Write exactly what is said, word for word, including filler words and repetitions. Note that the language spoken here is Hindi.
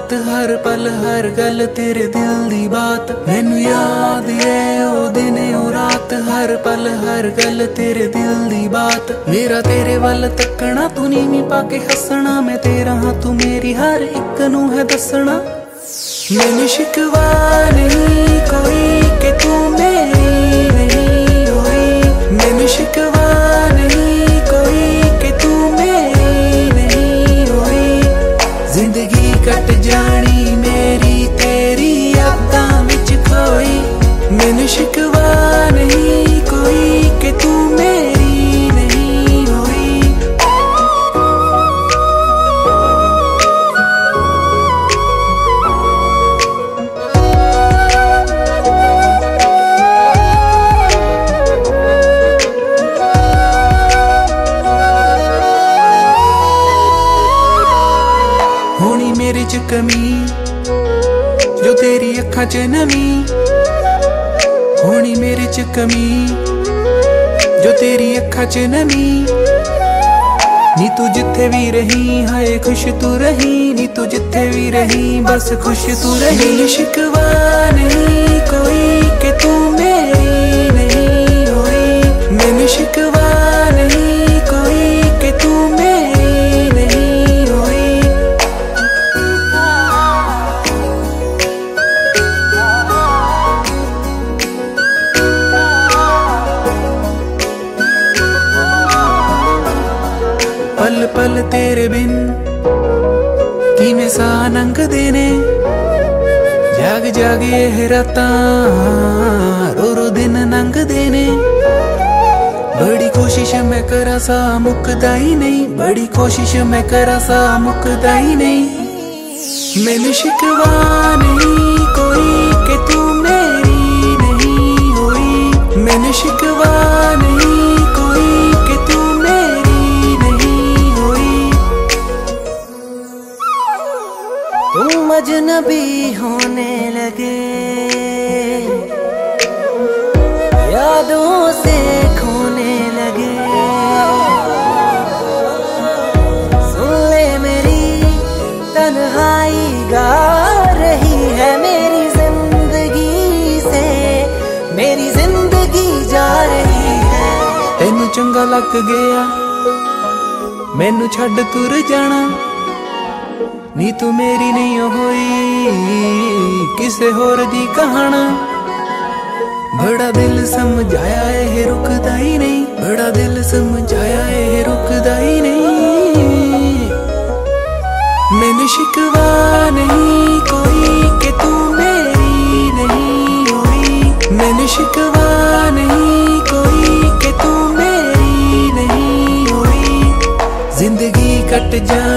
रात हर पल हर गल तेरे दिल दी बात मैनू याद है ओ दिन ओ रात हर पल हर गल तेरे दिल दी बात मेरा तेरे वल तकना तू नीवी पाके हसना मैं तेरा हाँ तू मेरी हर एक नू है दसना मैनू शिकवा नहीं कोई के तू मेरी नहीं होई मैनू शिकवा नहीं कोई के तू मेरी नहीं होई जिंदगी कट जानी मेरी तेरी यादां विच खोई मैनू शिकवा नहीं कोई के तू मेरी नहीं होई होनी मेरे च कमी जो तेरी अखां च नमी होनी मेरे च कमी जो तेरी अखां च नमी नी तू जिथे भी रही हाय खुश तू रही नी तू जिथे भी रही बस खुश तू रही शिकवा नहीं कोई के तू मेरी नहीं होई मैनू शिकवा नहीं कोई के तू मेरी नहीं होई पल पल तेरे बिन किवें सा लंघदे ने जाग जाग एह रातां रो रो दिन लंघदे ने बड़ी कोशिश मैं करा सा मुकदा ही नहीं बड़ी कोशिश मैं करा सा मुकदा ही नहीं मैनू शिकवा नहीं कोई के तू मेरी नहीं होई मैनू शिकवा नहीं कोई के तू मेरी नहीं होई तुम अजनबी होने लगे यादों से खोने लगे सुन ले मेरी तन्हाई गा रही है मेरी जिंदगी से मेरी जिंदगी जा रही है तेनू चंगा लग गया मैनू छड्ड तुर जाना नी तू मेरी नहीं होई किसे होर दी कहाना बड़ा दिल समझाया है रुकदा ही नहीं बड़ा दिल समझाया है रुकदा ही नहीं मैनू शिकवा नहीं कोई के तू मेरी नहीं होई मैनू शिकवा नहीं कोई के तू मेरी नहीं होई जिंदगी कट जा